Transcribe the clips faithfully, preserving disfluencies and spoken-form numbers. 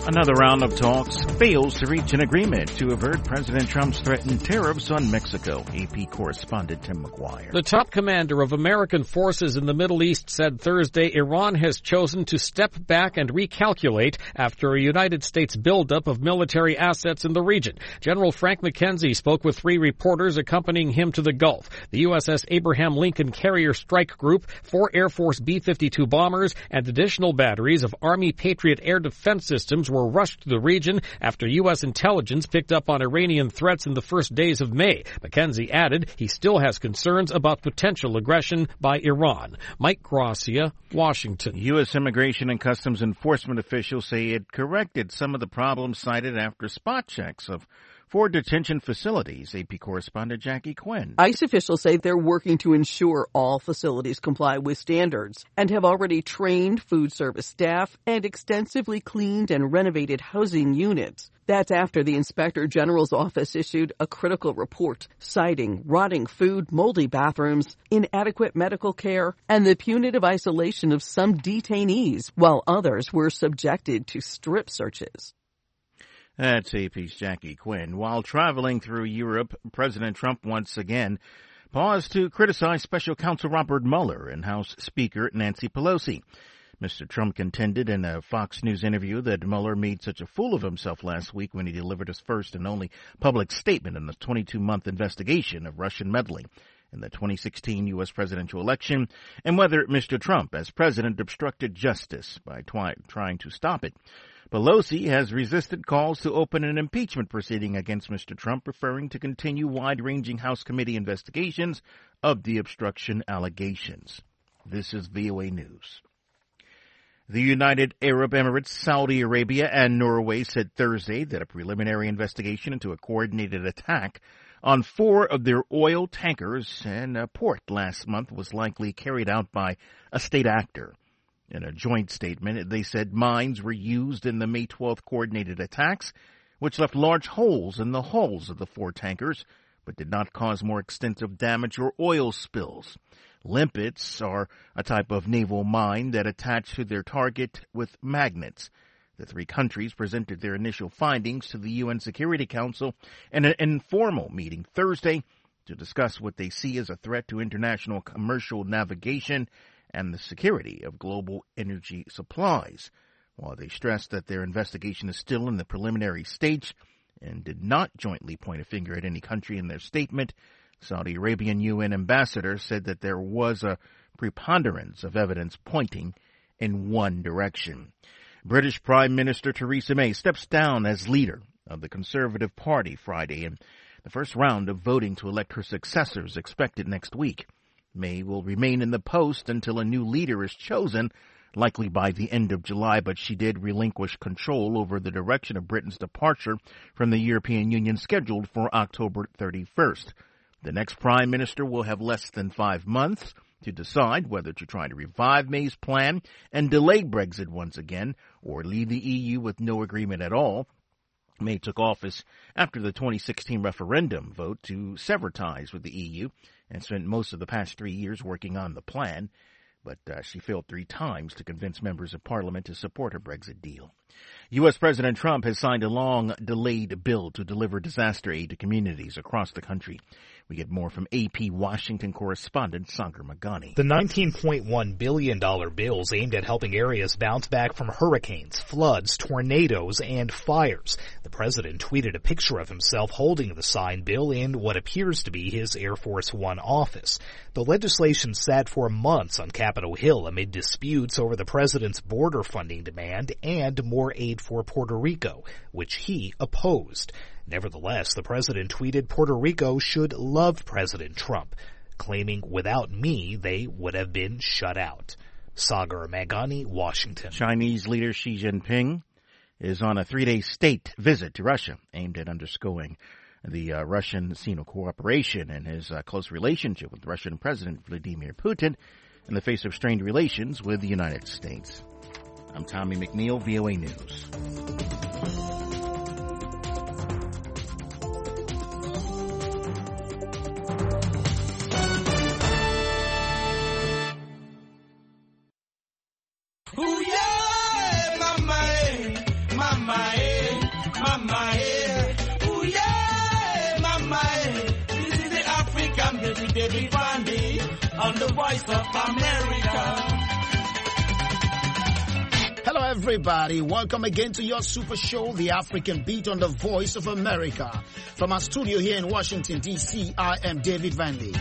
Another round of talks fails to reach an agreement to avert President Trump's threatened tariffs on Mexico. A P correspondent Tim McGuire. The top commander of American forces in the Middle East said Thursday Iran has chosen to step back and recalculate after a United States buildup of military assets in the region. General Frank McKenzie spoke with three reporters accompanying him to the Gulf. The U S S Abraham Lincoln Carrier Strike Group, four Air Force B fifty-two bombers, and additional batteries of Army Patriot air defense systems were rushed to the region after U S intelligence picked up on Iranian threats in the first days of May. McKenzie added he still has concerns about potential aggression by Iran. Mike Gracia, Washington. U S Immigration and Customs Enforcement officials say it corrected some of the problems cited after spot checks of four detention facilities. A P correspondent Jackie Quinn. ICE officials say they're working to ensure all facilities comply with standards and have already trained food service staff and extensively cleaned and renovated housing units. That's after the Inspector General's office issued a critical report citing rotting food, moldy bathrooms, inadequate medical care, and the punitive isolation of some detainees, while others were subjected to strip searches. That's A P's Jackie Quinn. While traveling through Europe, President Trump once again paused to criticize Special Counsel Robert Mueller and House Speaker Nancy Pelosi. Mister Trump contended in a Fox News interview that Mueller made such a fool of himself last week when he delivered his first and only public statement in the twenty-two month investigation of Russian meddling in the twenty sixteen U S presidential election, and whether Mister Trump, as president, obstructed justice by twi- trying to stop it. Pelosi has resisted calls to open an impeachment proceeding against Mister Trump, preferring to continue wide-ranging House committee investigations of the obstruction allegations. This is V O A News. The United Arab Emirates, Saudi Arabia, and Norway said Thursday that a preliminary investigation into a coordinated attack on four of their oil tankers in a port last month was likely carried out by a state actor. In a joint statement, they said mines were used in the May twelfth coordinated attacks, which left large holes in the hulls of the four tankers, but did not cause more extensive damage or oil spills. Limpets are a type of naval mine that attach to their target with magnets. The three countries presented their initial findings to the U N Security Council in an informal meeting Thursday to discuss what they see as a threat to international commercial navigation and the security of global energy supplies. While they stressed that their investigation is still in the preliminary stage and did not jointly point a finger at any country in their statement, Saudi Arabian U N ambassador said that there was a preponderance of evidence pointing in one direction. British Prime Minister Theresa May steps down as leader of the Conservative Party Friday in the first round of voting to elect her successors expected next week. May will remain in the post until a new leader is chosen, likely by the end of July, but she did relinquish control over the direction of Britain's departure from the European Union scheduled for October thirty-first. The next prime minister will have less than five months to decide whether to try to revive May's plan and delay Brexit once again, or leave the E U with no agreement at all. May took office after the twenty sixteen referendum vote to sever ties with the E U and spent most of the past three years working on the plan, but uh, she failed three times to convince members of Parliament to support her Brexit deal. U S. President Trump has signed a long-delayed bill to deliver disaster aid to communities across the country. We get more from A P Washington correspondent Sagar Magani. The nineteen point one billion dollars bill is aimed at helping areas bounce back from hurricanes, floods, tornadoes, and fires. The president tweeted a picture of himself holding the signed bill in what appears to be his Air Force One office. The legislation sat for months on Capitol Hill amid disputes over the president's border funding demand and more aid for Puerto Rico, which he opposed. Nevertheless, the president tweeted Puerto Rico should love President Trump, claiming without me they would have been shut out. Sagar Magani, Washington. Chinese leader Xi Jinping is on a three-day state visit to Russia aimed at underscoring the uh, Russian Sino cooperation and his uh, close relationship with Russian President Vladimir Putin in the face of strained relations with the United States. I'm Tommy McNeil, V O A News. Ooh, yeah, my man, my man. Voice of America. Hello everybody, welcome again to your super show, The African Beat on the Voice of America. From our studio here in Washington, D C, I am David Vandy.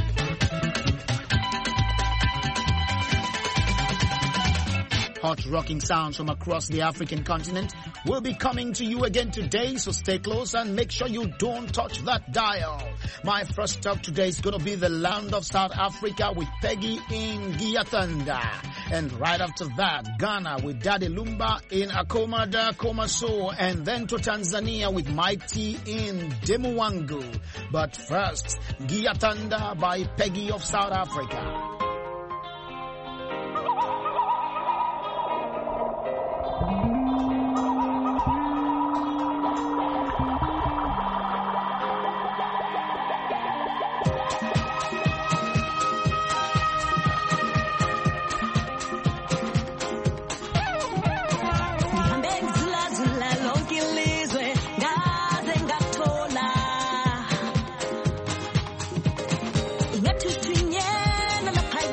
Hot rocking sounds from across the African continent will be coming to you again today, so stay close and make sure you don't touch that dial. My first stop today is going to be the land of South Africa with Peggy in Giathanda. And right after that, Ghana with Daddy Lumba in Akoma da Komaso. And then to Tanzania with Mike T in Demuwangu. But first, Giathanda by Peggy of South Africa. Ngatutinye na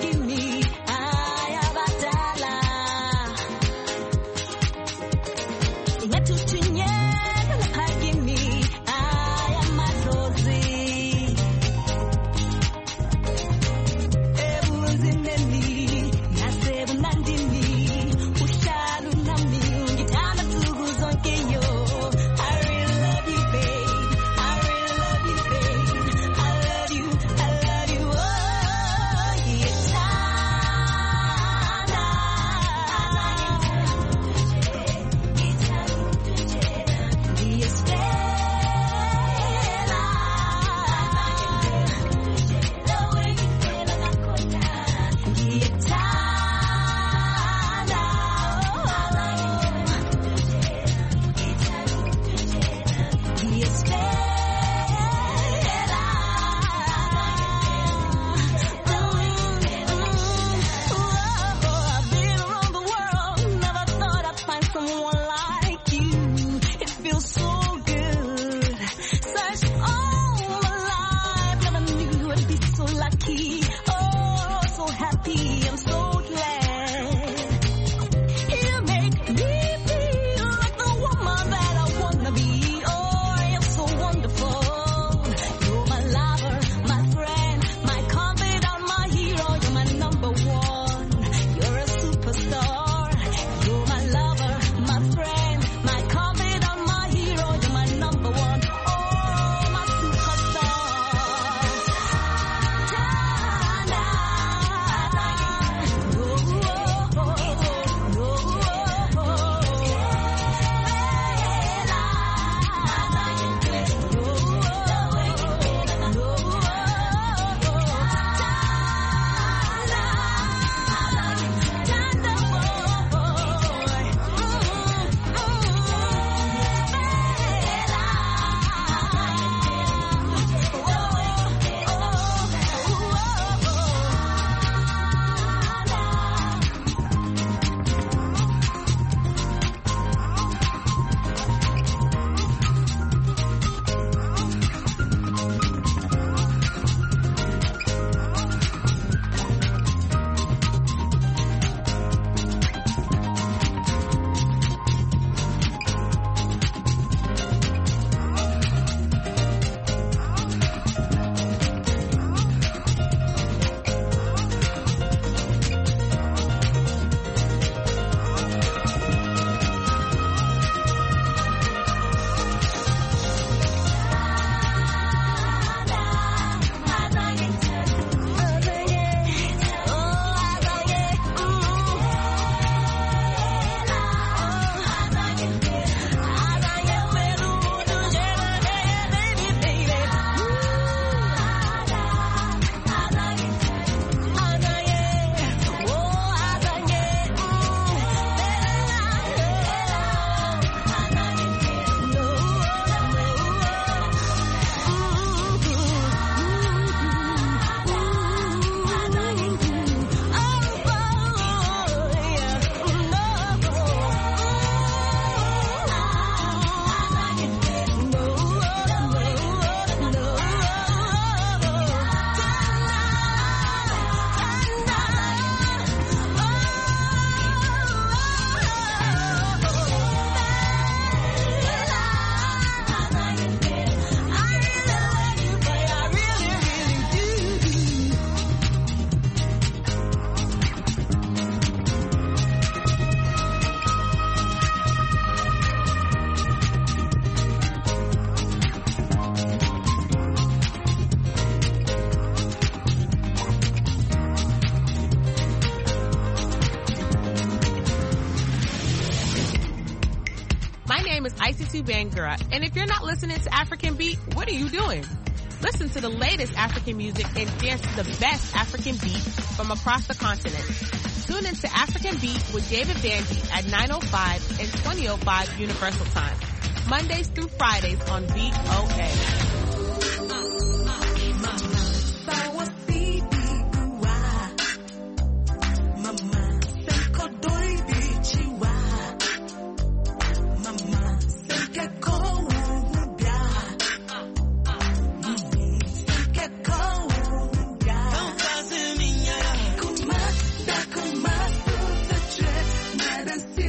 My name is Isitu Bangura, and if you're not listening to African Beat, what are you doing? Listen to the latest African music and dance to the best African beat from across the continent. Tune into African Beat with David Vandy at nine oh five and twenty oh five Universal Time, Mondays through Fridays on V O A.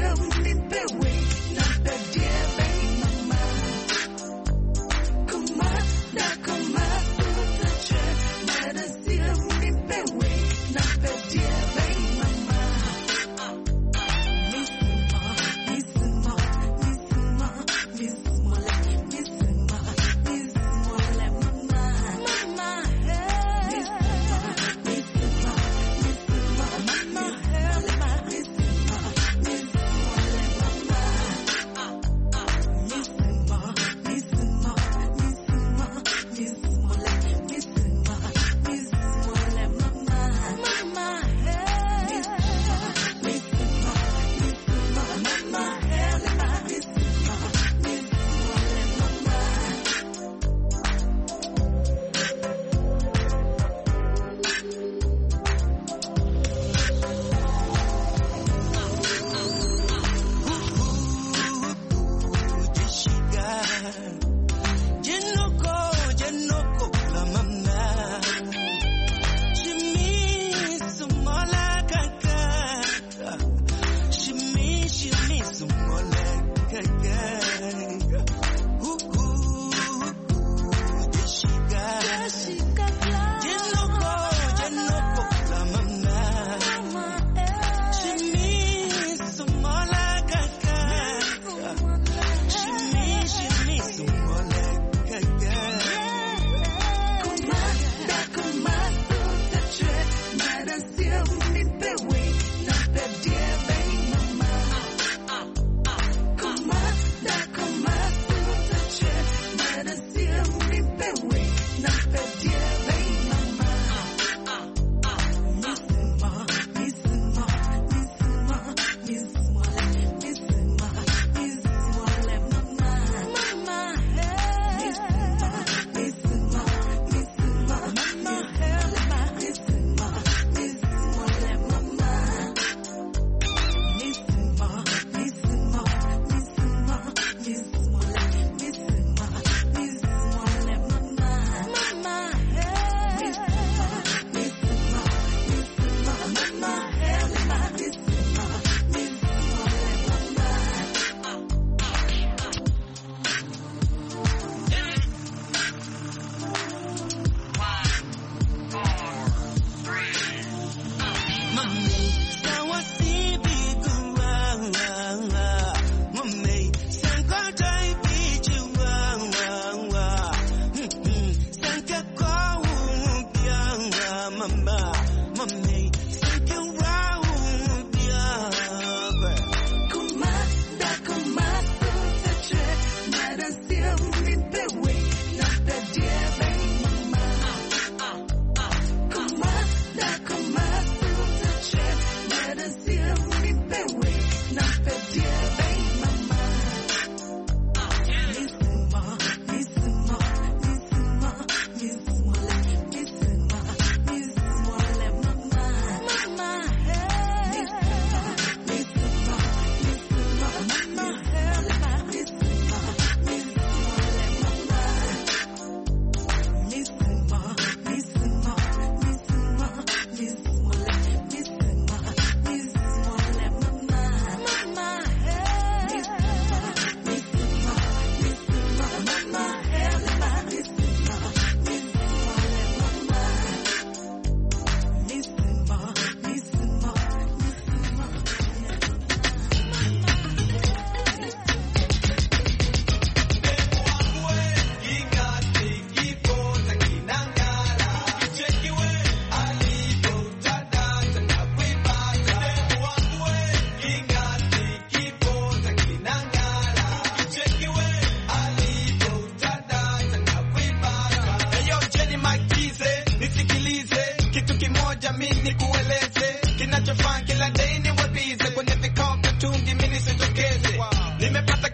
Come on.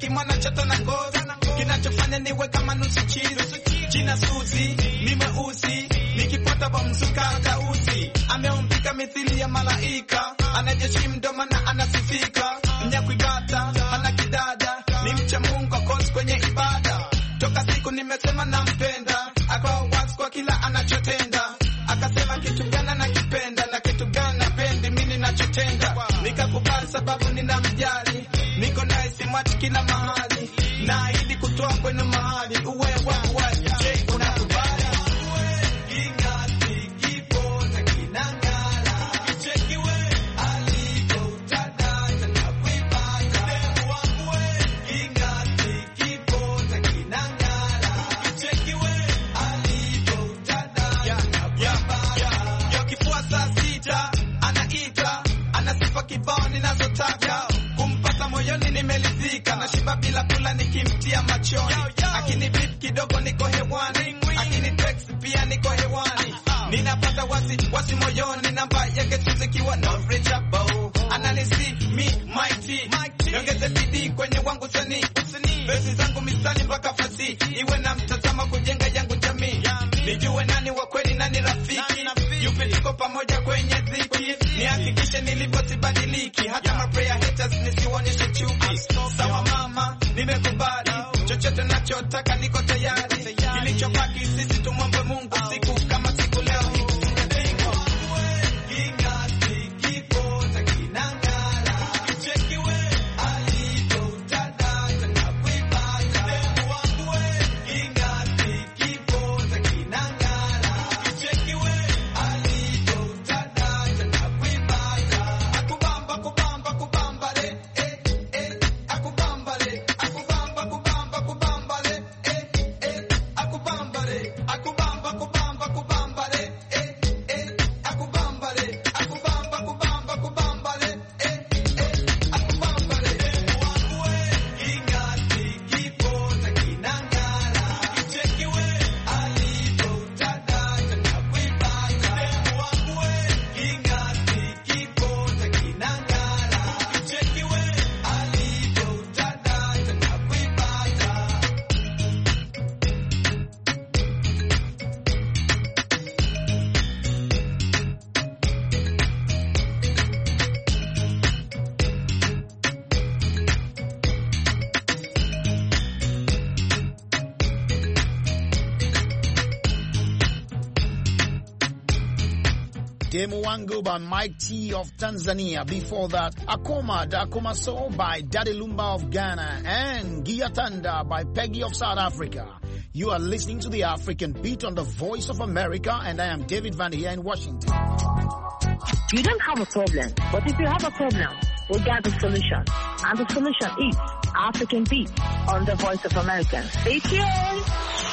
kimwana choto na ngozi, kinachofanya niwe kama nusu chizi. Jina Suzi, ni mweusi, nikipata bomzuka gauzi. Ameumbika mithili ya malaika, anajeshi mdoma na anasifika. Mnyakuibata, ana kidada, ni mcha Mungu kosi kwenye ibada. Toka siku nimesema nampenda, akawa wazi kwa kila anachotenda. Akasema kitu gani nakipenda na kitu gani napendi mimi ninachotenda. Nikakubali sababu ninamjali, niko naye simwachi kila mahali. Naahidi kutoa kwenu mahali, uwe wangu waje. Je, unakubali? Nashiba bila kula nikimtia machoni. Akini beat kidogo niko hewani, akini text pia niko hewani. Ninapata wasi wasi moyoni, namba yake tuzikiwa not reachable. Analisi me mighty, niongeze bidii kwenye wangu sani. Besi zangu misali mpaka fasi, iwe na mtazama kujenga yangu jamii. Nijue nani wa kweli nani rafiki, yupi tuko pamoja kwenye dhiki. Nihakikishe nilipo sibadiliki, hata ma prayer haters nisionyeshe chuki. Sawa mama, nimekubali, chochote nachotaka niko tayari. Kilichobaki sisi tumwombe Mungu, siku kama siku leo. Demu Wangu by Mike T of Tanzania. Before that, Akoma Dakoma So by Daddy Lumba of Ghana and Giyatanda by Peggy of South Africa. You are listening to the African Beat on the Voice of America, and I am David Van here in Washington. You don't have a problem, but if you have a problem, we got the solution. And the solution is African Beat on the Voice of America. Stay tuned.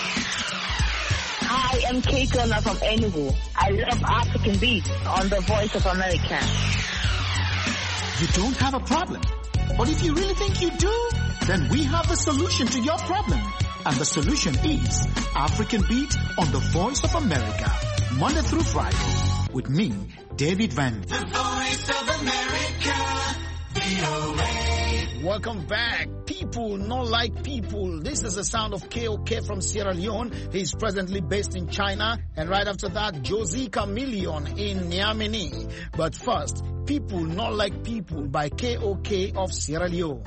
I am Kay Turner from Enugu. I love African Beat on the Voice of America. You don't have a problem, but if you really think you do, then we have the solution to your problem. And the solution is African Beat on the Voice of America, Monday through Friday, with me, David Van. The Voice of America, V O A. Welcome back. People not like people. This is the sound of K O K from Sierra Leone. He's presently based in China. And right after that, Josie Chameleon in Niamey. But first, People Not Like People by K O K of Sierra Leone.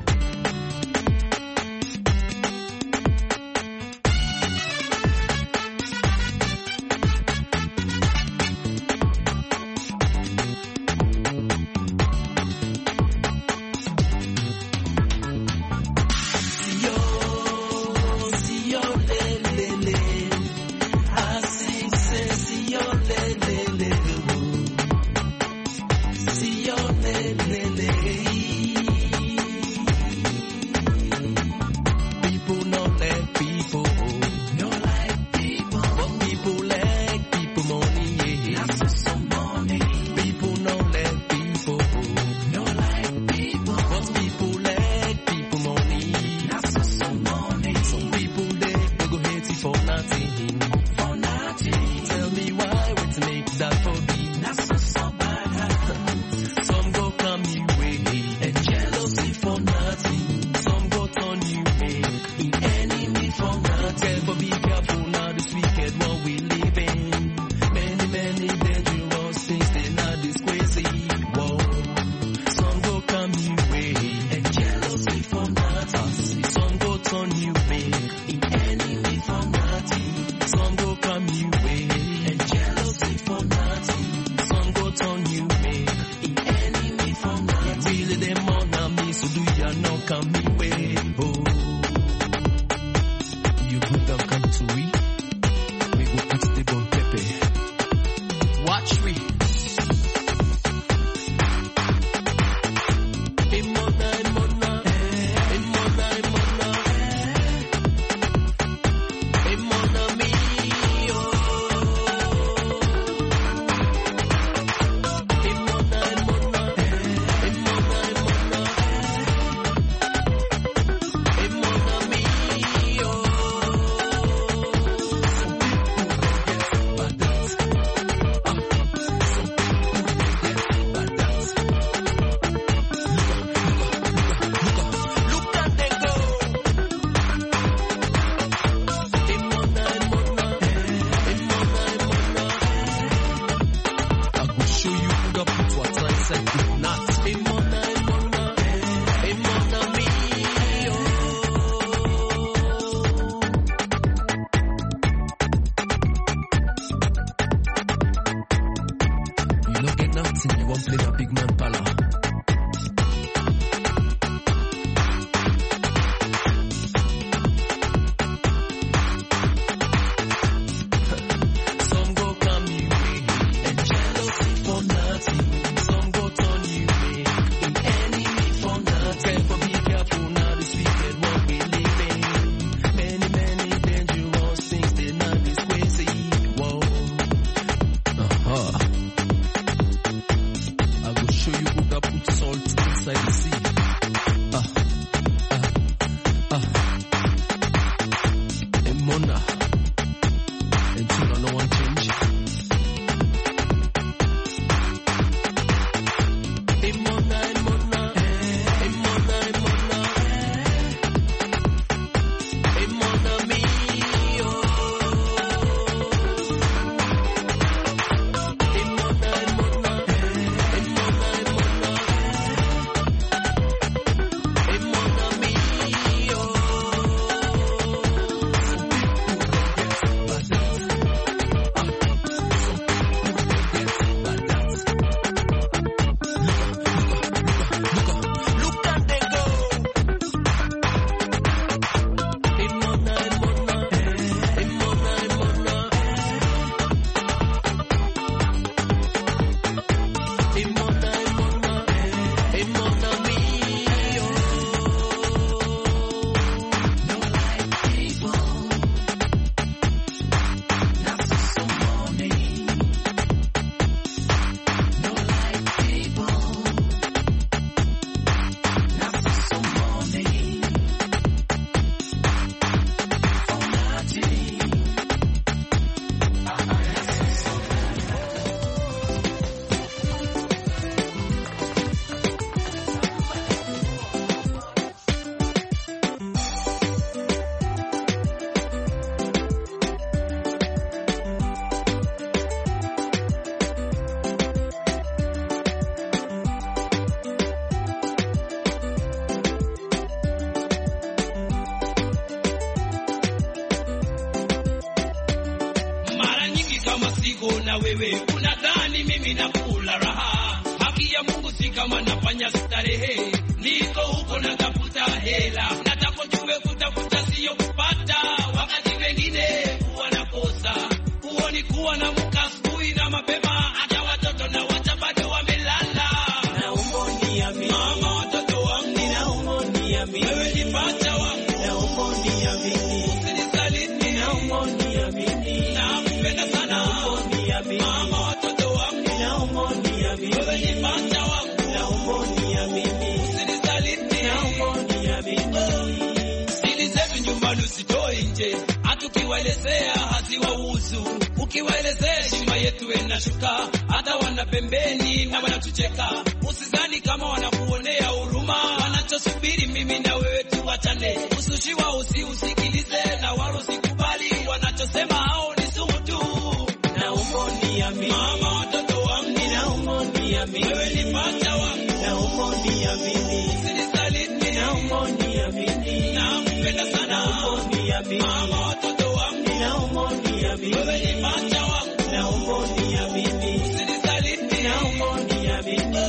kama siko na wewe, unadhani mimi nakula raha. Haki ya Mungu si kama nafanya starehe, niko huko natafuta hela. Nataka tuwe kutafuta sio kupata, wakati wengine huwa nakosa. Huo ni kuwa na muka asubuhi na mapema, hata watoto na wacha bado wamelala. Naomba uniamini mama, watoto wangu naomba uniamini, wewe ni pacha wangu naomba uniamini, usinisaliti naomba uniamini, nakupenda sana naomba uniamini mama, watoto wangu naomba uniamini, wewe ni pacha wangu naomba uniamini, usinisaliti naomba uniamini. Siri zetu nyumbani usitoe nje, hatukiwaelezea haziwahusu. Ukiwaelezea heshima yetu inashuka, hata wana pembeni na wanatucheka. Usizani kama wanakuonea huruma, wanachosubiri mimi na wewe tuachane. Usushiwa usiusikilize na wala usikubali, wanachosema hao ni sumu tu. Naomba uniamini mama, watoto wangu naomba uniamini, wewe ni pacha wangu naomba uniamini, usinisaliti naomba uniamini, nakupenda sana naomba uniamini mama, watoto wangu naomba uniamini, wewe ni pacha wangu naomba uniamini, usinisaliti naomba uniamini.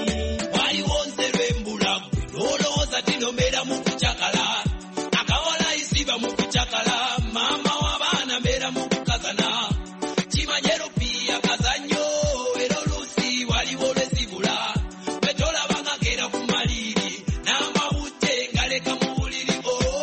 Wali wonse lwembula loloza tinomera mukuchakala, akawala isiba mukuchakala, mama wabana mera mukukazana. Chimanyero pia kazanyo ero lusi wali wolesibula, betola bangagera kumaliri n'amawute ngaleka mu buliri.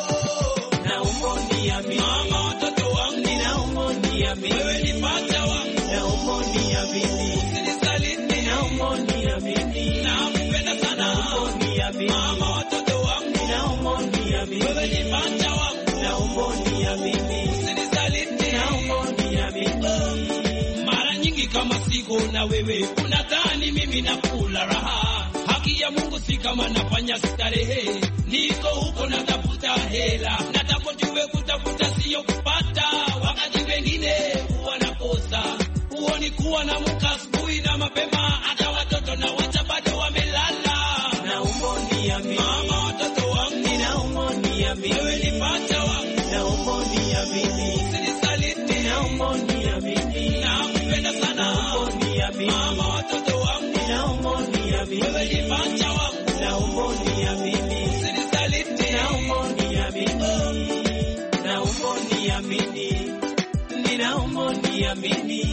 Oh, naomba uniamini mama, watoto wangu naomba uniamini, wewe ni pacha wangu naomba uniamini, usinisaliti naomba uniamini, nakupenda sana naomba uniamini mama, watoto wangu naomba uniamini, wewe ni pacha wangu naomba uniamini, usinisaliti naomba uniamini. Mara nyingi kama siko na wewe, unadhani mimi nakula raha. Haki ya Mungu si kama nafanya starehe, niko huko natafuta hela. Nataka tuwe kutafuta sio kupata, wakati wengine huwa nakosa. Huo ni kuwa na muka asubuhi na mapema, hata watoto na wacha bado wamelala. Naomba uniamini mama, watoto wangu naomba uniamini, wewe ni pacha wangu naomba uniamini, usinisaliti naomba uniamini, nakupenda sana naomba uniamini mama, watoto wangu naomba uniamini, wewe ni pacha wangu naomba uniamini, usinisaliti naomba uniamini, naomba uniamini, ninaomba uniamini,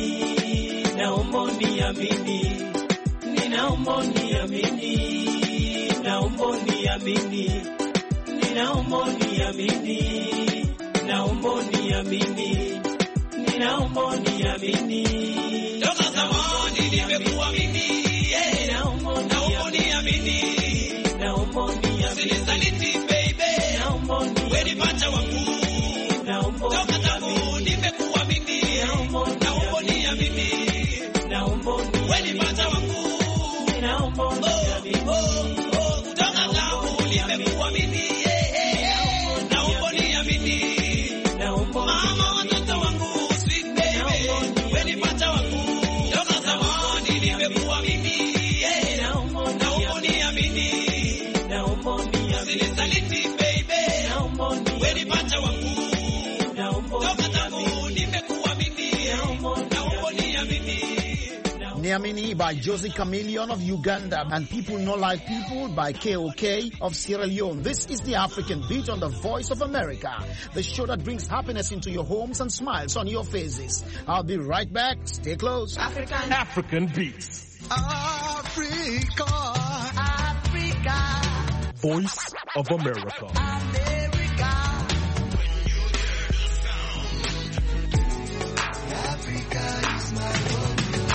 naomba uniamini, ninaomba uniamini, naomba uniamini, ninaomba uniamini, naomba uniamini, ninaomba uniamini. Toka zamani nimekuamini, naomba uniamini, naomba uniamini, usinisaliti baby, naomba uniamini, wewe ni pacha wangu naomba uniamini, toka zamani nimekuamini, naomba uniamini, naomba uniamini, wewe ni pacha wangu naomba uniamini, toka zamani nimekuamini, naomba uniamini, naomba mama, watoto wangu sweet baby, wewe ni pacha wangu toka zamani nimekuamini, naomba uniamini, naomba uniamini, usinisaliti baby, naomba uniamini, wewe ni pacha wangu toka zamani nimekuamini, naomba uniamini. Niamini by Josie Chameleon of Uganda and People Not Like People by K O K of Sierra Leone. This is the African Beat on the Voice of America, the show that brings happiness into your homes and smiles on your faces. I'll be right back. Stay close. African, African Beats. Africa, Africa. Voice of America. America. Africa is my home.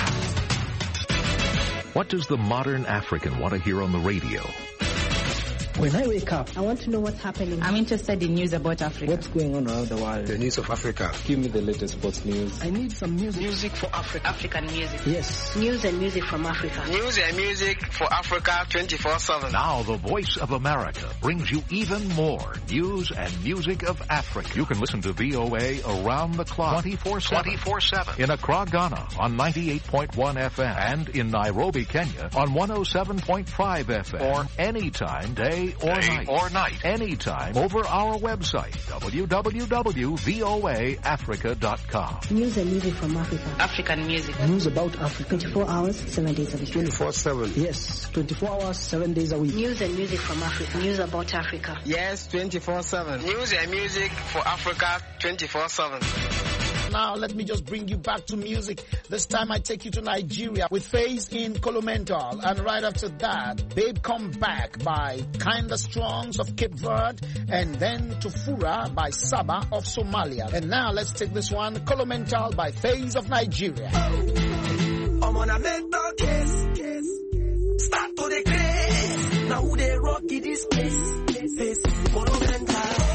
What does the modern African want to hear on the radio? When I wake up, I want to know what's happening. I'm interested in news about Africa. What's going on around the world? The news of Africa. Give me the latest sports news. I need some music. Music for Africa. African music. Yes. News and music from Africa. News and music for Africa twenty-four seven. Now the Voice of America brings you even more news and music of Africa. You can listen to V O A around the clock twenty-four seven. twenty-four seven. In Accra, Ghana on ninety-eight point one F M and in Nairobi, Kenya on one oh seven point five F M. Or anytime, day day or day night. or night. Anytime over our website, w w w dot v o a africa dot com. News and music from Africa. African music. News about Africa. twenty-four hours, seven days a week. twenty-four seven. Yes, twenty-four hours, seven days a week. News and music from Africa. News about Africa. Yes, twenty-four seven. News and music for Africa twenty-four seven. Now let me just bring you back to music. This time I take you to Nigeria with Faze in Colomental, and right after that, Babe Come Back by Kinda Strongs of Cape Verde, and then Tufura by Saba of Somalia. And now let's take this one, Colomental by Faze of Nigeria. I'm on a mental case, case. Start to the craze. Now who they rock in this place? Face Colomental.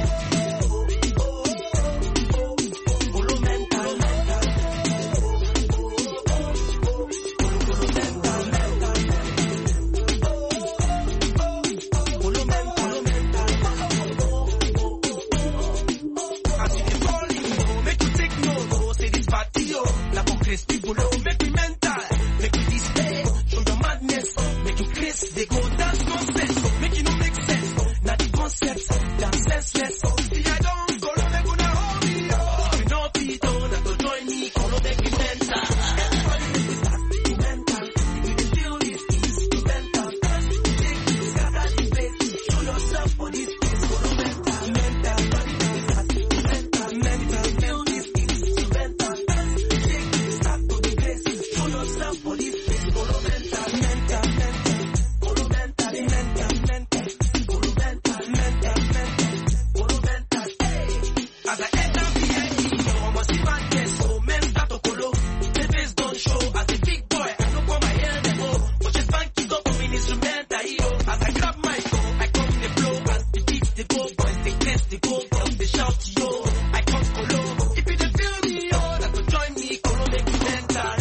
People don't make me mental, make me display, show the madness, make you crazy, they go dance nonsense, make you no make sense, now the concept, dance senseless, see I don't go to make una hold me, oh, you know people, now to join me, follow make me mental, everybody make me start to mental, if you feel this, it's mental, take, scatter the place, show yourself for this place, follow mental, mental, everybody make me start to mental, mental, feel this, it's mental, for this place, follow mental, mental, mental, follow mental, mental, mental, follow mental, mental, mental, follow mental, hey. As I enter V I P, I must see my guest, so mental to follow. The face don't show, as a big boy, I know for my hair they go, but just bank it up, I'm in instrumental, yo. As I grab my phone, I come the flow, as the beats they go, boys they press, they go, girls they shout, yo. I come follow, if you don't feel me, yo, that to join me, follow make me mental.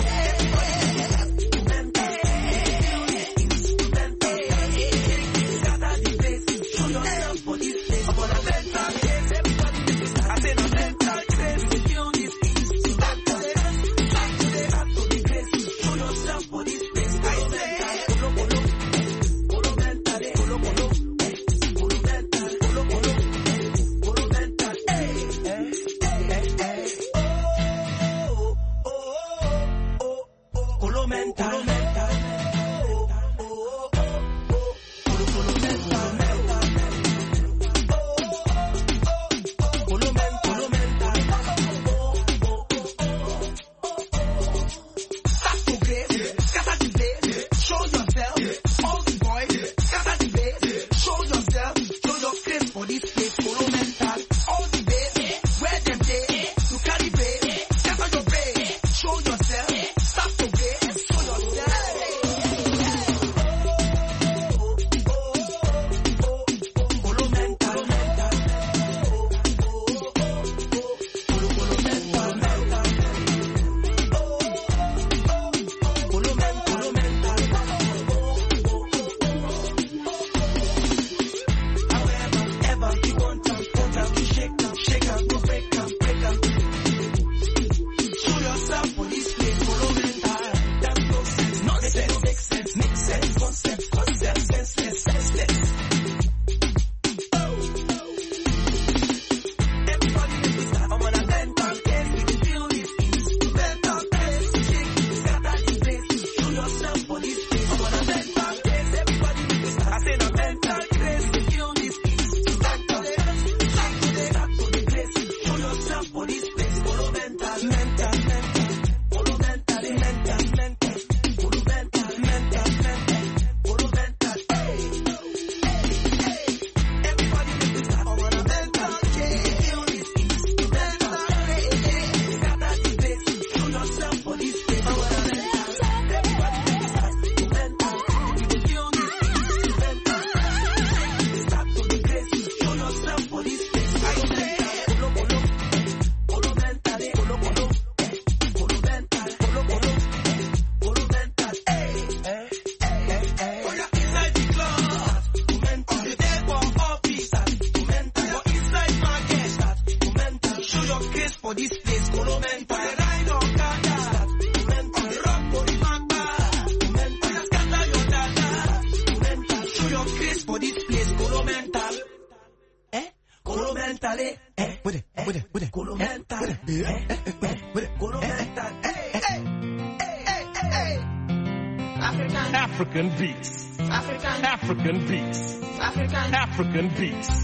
mentally, eh, with it, with it, with it, Kulu mental, eh, with it, with it, Kulu mental, hey, hey, hey, hey, hey. African, African beats. African, African beats. African, African beats.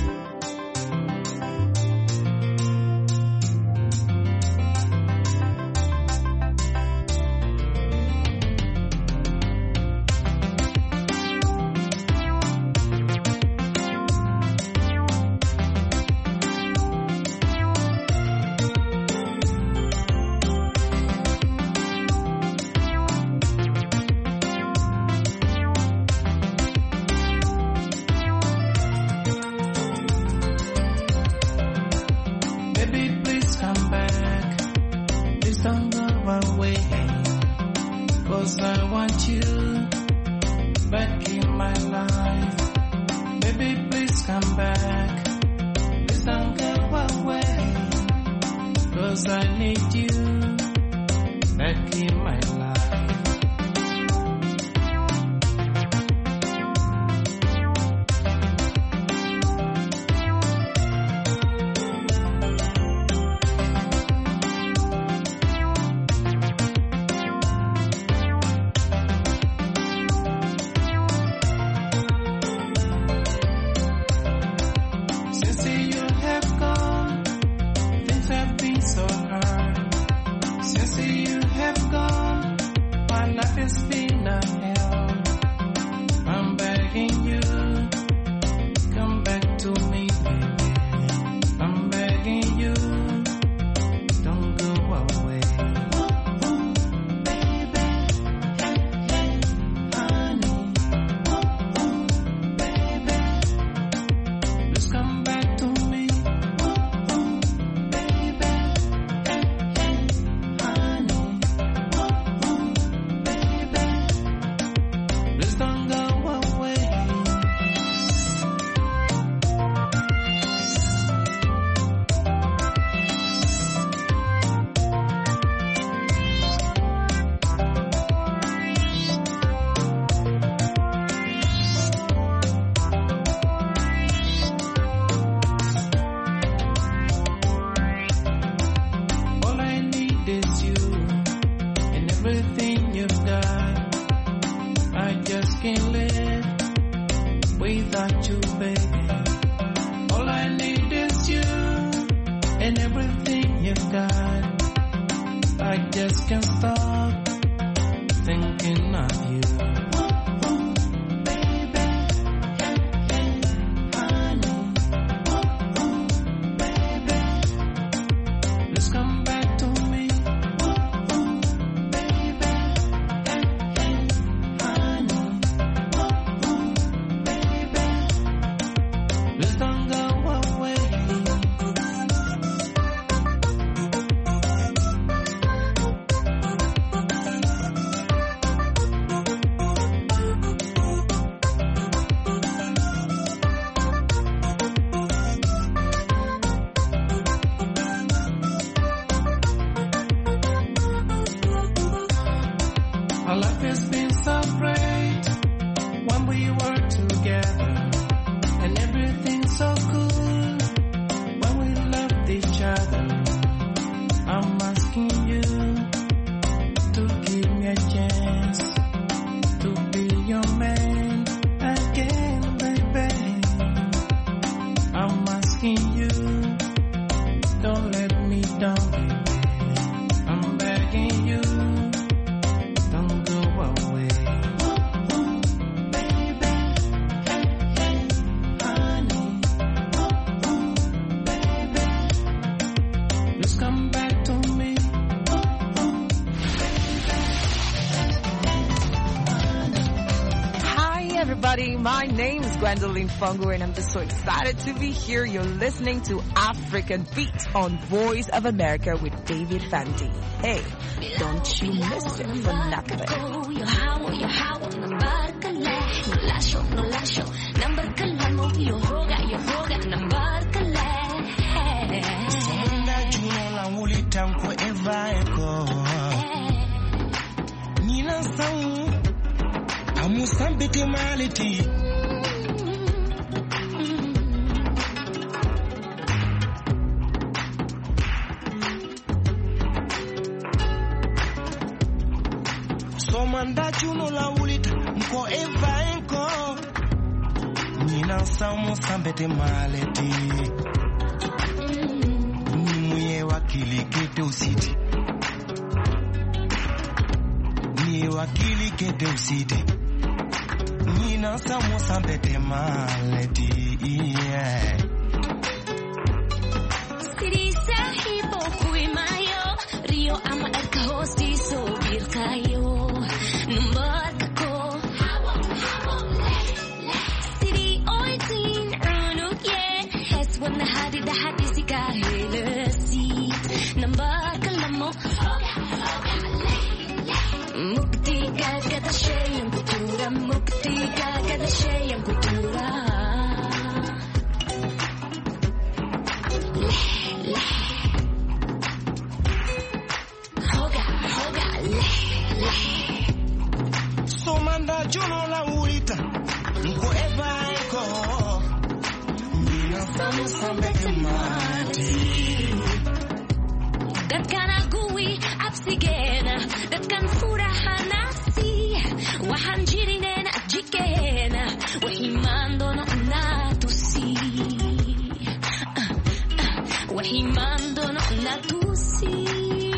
My name is Gwendolyn Fungo and I'm just so excited to be here. You're listening to African Beat on Voice of America with David Fandi. Hey, don't you miss it for nothing. Musambiti mality Somanda juno la ulita mko eva enko Nina samu sambete maleti Nimuye wakili kete usiti Niye wakili kete usiti Nina samu sambete maleti yeah. Siri sahibo kuimayo Rio ama erka hosti so birkayo Numbarka ko Hawa, hawa, le, le Siri oitin unuk ye Hes wana hadi da hadi sika hele sit Numbarka lamo Hoga, hoga, le, le Mukti kagada shayang kutura Mukti kagada shayang kutura Somanda juno la ulita Nko eva eko Nina samu sambete mati Dat kan agui apsigena Dat kan fura hanasi Wahanjirinen ajikena Wahimando no natusi Wahimando no natusi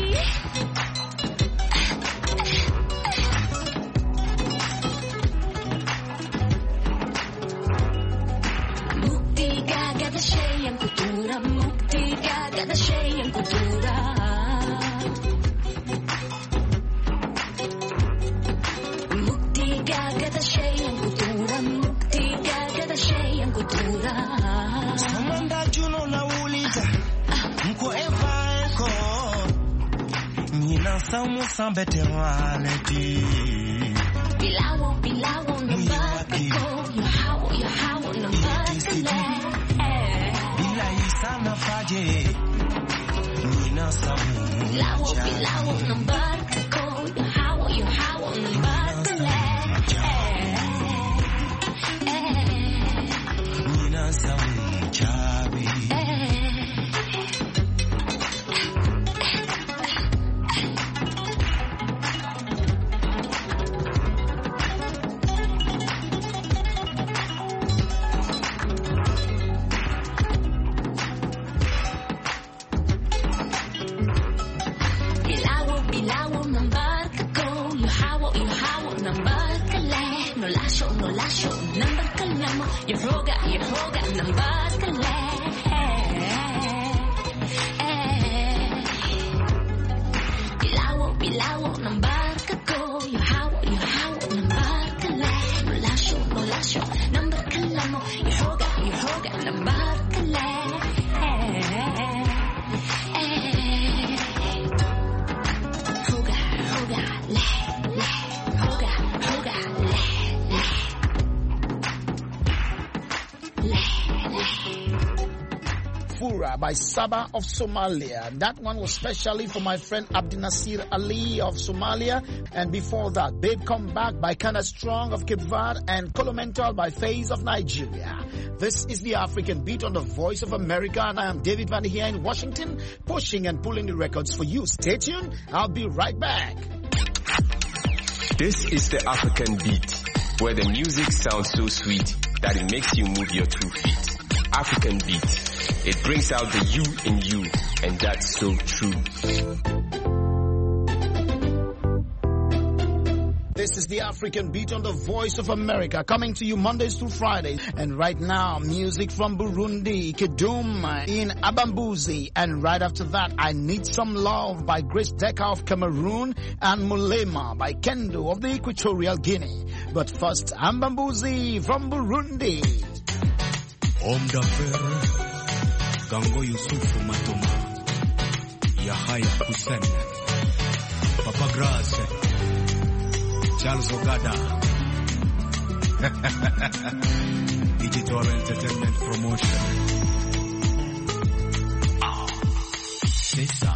Somanda juno la ulita Mko eva eko Nina samu sambete maleti Bilawo, bilawo, numbako Yahawo, yahawo, numbakale Bila isana faje Nina samu Bilawo, bilawo, numbako Yahawo, yahawo, numbakale Nina samu chabi Bilawo, bilawo, numbako Yahawo, yahawo, numbakale No lasho, no lasho, numbakalamo Yahoga, yahoga, numbakale Bilawo, bilawo, numbako Yahawo, yahawo, numbakale No lasho, no lasho, numbakalamo Yahoga, yahoga, numbakale Hoga, hoga, le, le Hoga, hoga, le, le Fura by Saba of Somalia. That one was specially for my friend Abdinasir Ali of Somalia. And before that, Babe Come Back by Kinda Strong of Cape Verde and Colomental by Faze of Nigeria. This is the African Beat on the Voice of America, and I am David Van here in Washington, pushing and pulling the records for you. Stay tuned. I'll be right back. This is the African Beat, where the music sounds so sweet that it makes you move your two feet. African Beat. It brings out the you in you, and that's so true. This is the African Beat on the Voice of America, coming to you Mondays through Fridays. And right now, music from Burundi, Kidum in Abambuzi. And right after that, I Need Some Love by Grace Decker of Cameroon and Mulema by Kendo of the Equatorial Guinea. But first, Abambuzi from Burundi. Homme d'affaires, Gango Yusufu Matoma, Yahaya Hussein, Papa Grace, Charles Ogada, Digital Entertainment Promotion. Ah, c'est ça.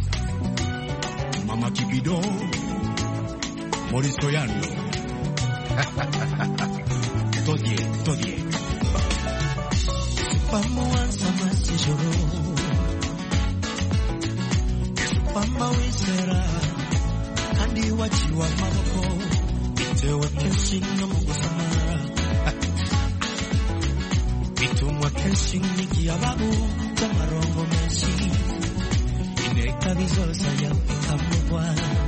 Mama Kibido, Maurice Toyano. Todie, Todie. Pamuanza masijoro Pamba wizera Hadi wachiwa maboko Ewe kenshi no mu gusamara bitumwa kenshi n'ikiyababu cy'amarongo menshi ineka bizoza yabikamugwa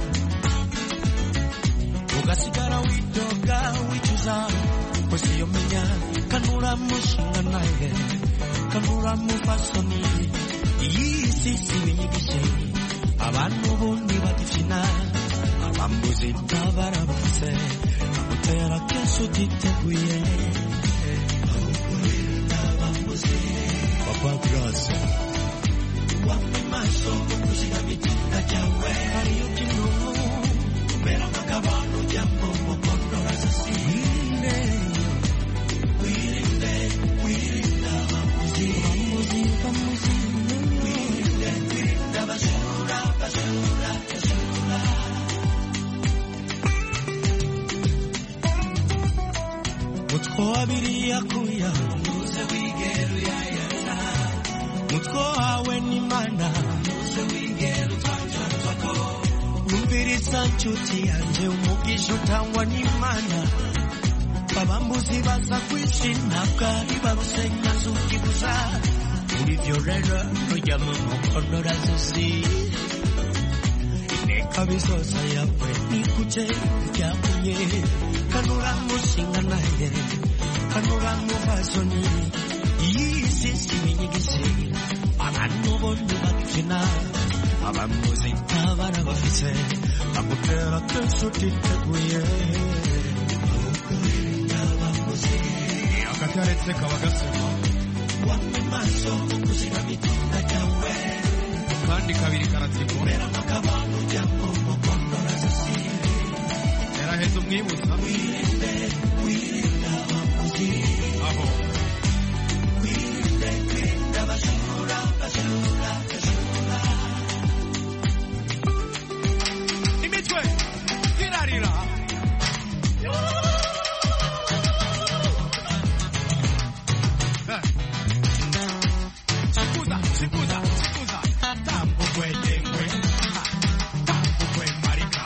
ugasigara widoga wicuza kwesi yomenya kanura mushinga naye kanura mufasoni iyi sisi binyigishe abantu bundi bagifina abambuzi ntabara bafise agutera kenshi utiteguye abambuzi papa grace wapi maso kushika mitinda jawe hariyo kinumu kubera makabano jambo mukondora sasi wirinde wirinde abambuzi abambuzi abambuzi wirinde wirinde abajura abajura abajura mutko abiri yakuya nuze wigera uyayana mutko wawe ni mana nuze wigera utwanja twako numviriza nshuti yanjye umugisha utangwa n'Imana abambuzi baza kwishima bwari barusenya zukiguza muri byo rero rujya mu mukondora zuzi ineka bizoza yawe nikuje byakunye kanura mushinga naye kanura muvazoni iyi sisi binyigishe abantu bondi bagifina abambuzi ntabara bafise agutera kenshi utiteguye akataretse kaba gasoma wapi maso kushika mitinda jawe kandi kabiri karatiko bera makabano jambo mukondora sasi eraheza umwibutsa wirinde wirinde abambuzi aho wirinde wirinde abajura abajura abajura imitwe irarira sikuza sikuza sikuza tambo kwetengwe tambo kwe marika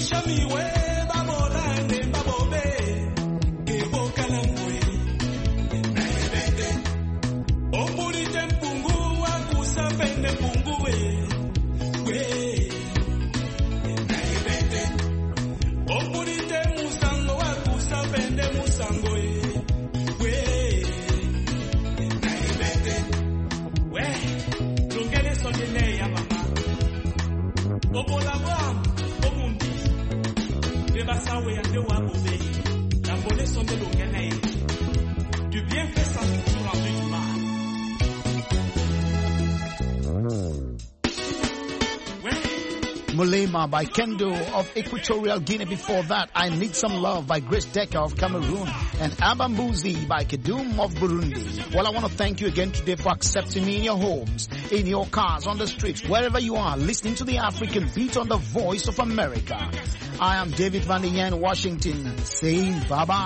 Mulema by Kendo of Equatorial Guinea. Before that, I Need Some Love by Grace Decker of Cameroon and Abambuzi by Kedum of Burundi. Well, I want to thank you again today for accepting me in your homes, in your cars, on the streets, wherever you are, listening to the African Beat on the Voice of America. I am David Van der Yen, Washington, saying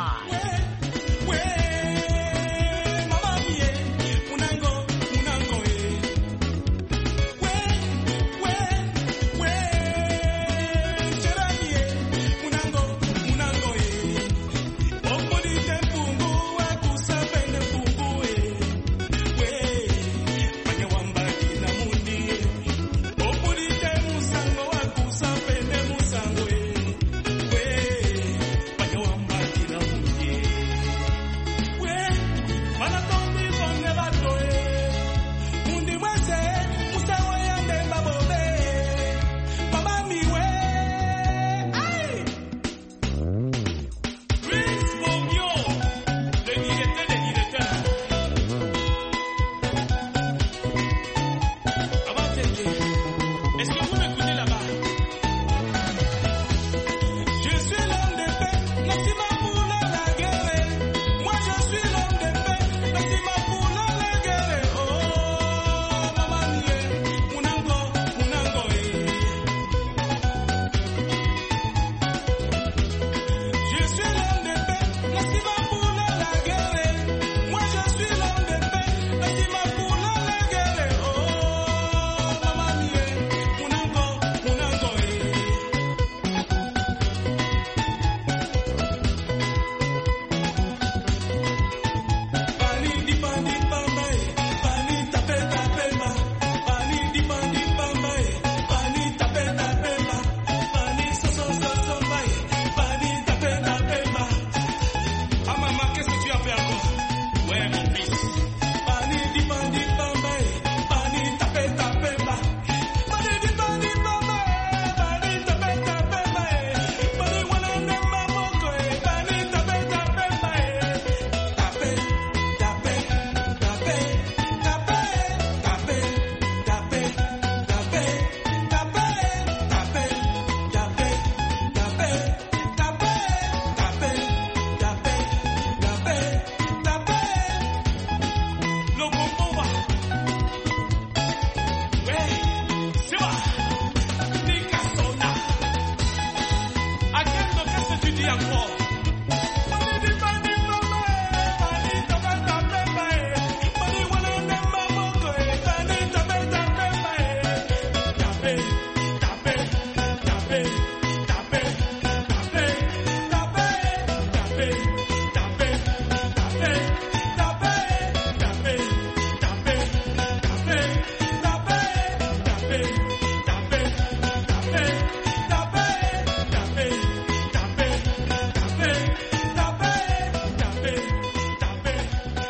bye-bye.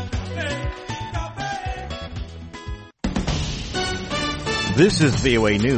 This is V O A News.